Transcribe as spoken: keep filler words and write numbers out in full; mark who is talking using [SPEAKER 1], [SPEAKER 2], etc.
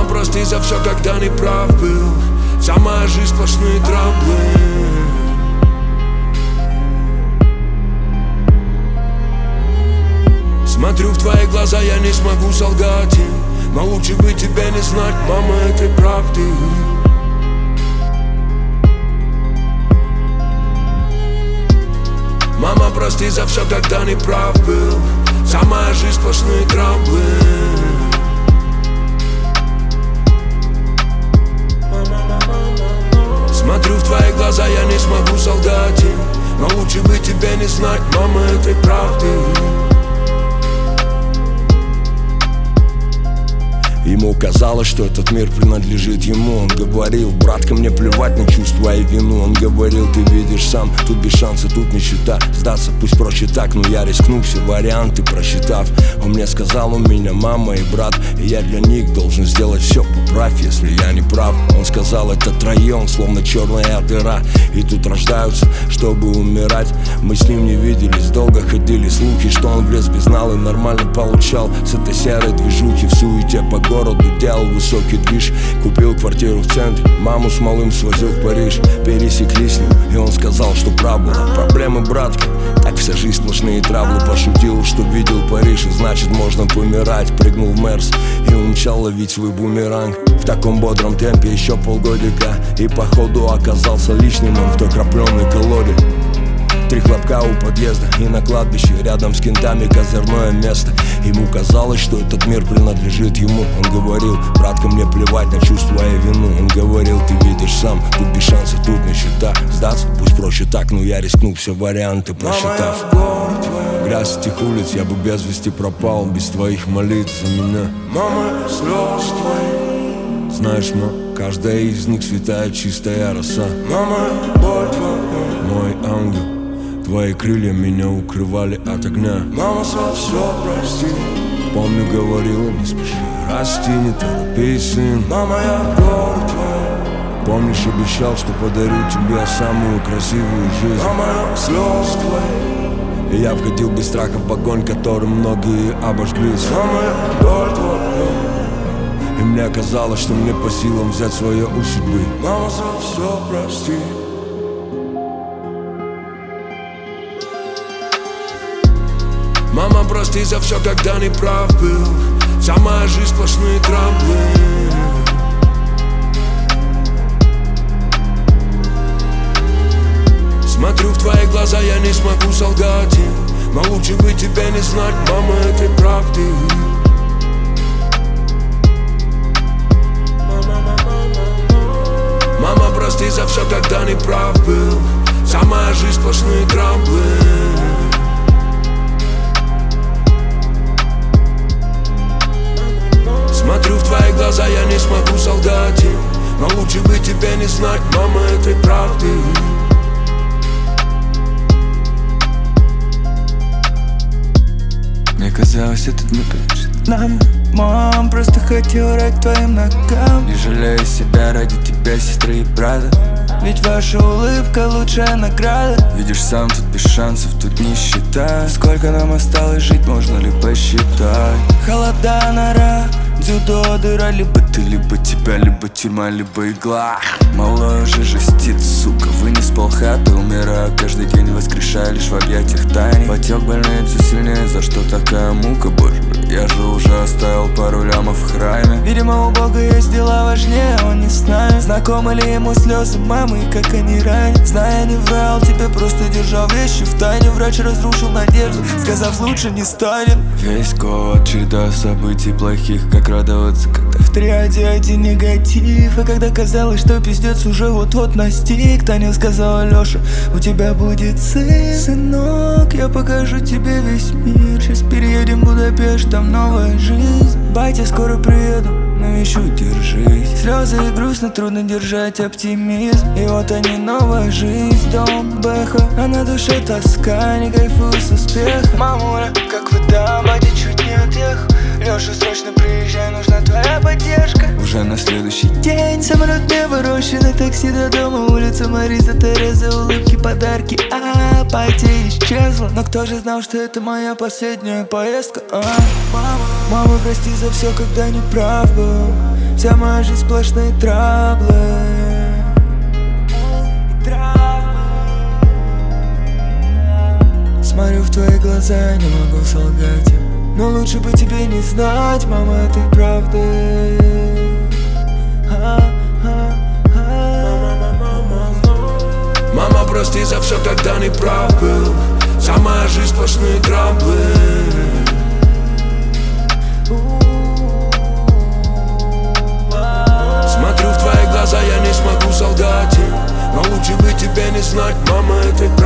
[SPEAKER 1] прости за все, когда не прав был. Вся моя жизнь сплошные траблы. Смотрю в твои глаза, я не смогу солгать им. Но лучше бы тебе не знать, мама, этой правды. Мама, прости за все, когда не прав был. Вся моя жизнь сплошные траблы. Смотрю в твои глаза, я не смогу солгать им. Но лучше бы тебе не знать, мама, этой правды.
[SPEAKER 2] Ему казалось, что этот мир принадлежит ему. Он говорил: братка, мне плевать на чувства и вину. Он говорил: ты видишь сам, тут без шанса, тут нищета. Сдаться пусть проще так, но я рискну, все варианты просчитав. Он мне сказал: у меня мама и брат, и я для них должен сделать все, поправь, если я не прав. Он сказал: этот район словно черная дыра, и тут рождаются, чтобы умирать. Мы с ним не виделись, долго ходили слухи, что он в лес без нал и нормально получал с этой серой движухи. В суете по городу делал высокий движ. Купил квартиру в центре, маму с малым свозил в Париж. Пересеклись с ним, и он сказал, что прав был. Проблемы, братка, так вся жизнь сплошные траблы. Пошутил, что видел Париж, и значит можно помирать. Прыгнул в Мерс и умчал ловить свой бумеранг. В таком бодром темпе еще полгодика, и походу оказался лишним он в той крапленой колоде. Три хлопка у подъезда и на кладбище рядом с кентами козырное место. Ему казалось, что этот мир принадлежит ему. Он говорил: братка, мне плевать на чувства и вину. Он говорил: ты видишь сам, тут без шанса, тут нищета. Сдаться пусть проще так, но я рискну, все варианты просчитав. Грязь этих улиц, я бы без вести пропал без твоих молитв за меня.
[SPEAKER 1] Мама, слез твои.
[SPEAKER 2] Знаешь, ма, каждая из них святая чистая роса.
[SPEAKER 1] Мама, боль твоя.
[SPEAKER 2] Мой ангел, твои крылья меня укрывали от огня.
[SPEAKER 1] Мама, за все прости.
[SPEAKER 2] Помню, говорила: не спеши расти, не торопись, сын.
[SPEAKER 1] Мама, я боль твоя.
[SPEAKER 2] Помнишь, обещал, что подарю тебе самую красивую жизнь.
[SPEAKER 1] Мама, я слез твои.
[SPEAKER 2] И я входил без страха в огонь, которым многие обожглись.
[SPEAKER 1] Мама, я боль твоя.
[SPEAKER 2] И мне казалось, что мне по силам взять свое у судьбы.
[SPEAKER 1] Мама, за все прости. Мама, прости за все, когда не прав был. Вся моя жизнь сплошные траблы. Смотрю в твои глаза, я не смогу солгать им. Но лучше бы тебе не знать, мама, этой правды. Мама, прости за все, когда не прав был. Вся моя жизнь сплошные траблы. Смотрю в твои глаза, я не смогу солгать им. Но лучше бы тебе не знать, мама, этой правды.
[SPEAKER 3] Мне казалось, этот мир принадлежит нам. Мам, просто хотел рать твоим ногам. Не жалею себя ради тебя, сестры и брата. Ведь ваша улыбка лучшая награда. Видишь сам, тут без шансов, тут нищета. Сколько нам осталось жить, можно ли посчитать? Холода, нора, дзюдо, дыра. Либо ты, либо тебя, либо тюрьма, либо игла. Малой уже жестит, сука, вынес полхаты. Умираю каждый день, воскрешая лишь в объятиях тайны. Потек больницы сильнее, за что такая мука, боже. Я же уже оставил пару лямов в храме. Видимо, у Бога есть дела важнее, он не с нами. Знакомы ли ему слезы мамы и как они ранят? Зная, не врал тебе, просто держал вещи в тайне. Врач разрушил надежду, сказав, лучше не станет. Весь год череда событий плохих, как радоваться, когда в триаде один негатив. И когда казалось, что пиздец уже вот-вот настиг, Таня сказала: Леша, у тебя будет сын. Сынок, я покажу тебе весь мир. Сейчас переедем в Будапешт, там новая жизнь. Батя, скоро приеду, навещу, держись. Слезы и грустно, трудно держать оптимизм. И вот они, новая жизнь, дом, бэха. А на душе тоска, не кайфую с успеха. Мамуля, как вода, батя чуть не отъехал. Леша, срочно приезжай, нужна твоя поддержка. Уже на следующий день самолет небо, рощи на такси до дома. Улица Мариса, Тереза, улыбки, подарки. А, батя исчезла. Но кто же знал, что это моя последняя поездка? А? Мама, мама, прости за все, когда не прав был. Вся моя жизнь сплошные траблы. Смотрю в твои глаза, не могу солгать им, но лучше бы тебе не знать, мама, этой правды.
[SPEAKER 1] Мама, прости за все, когда не прав был. Вся моя жизнь сплошные траблы. Смотрю в твои глаза, я не смогу солгать им, но лучше бы тебе не знать, мама, этой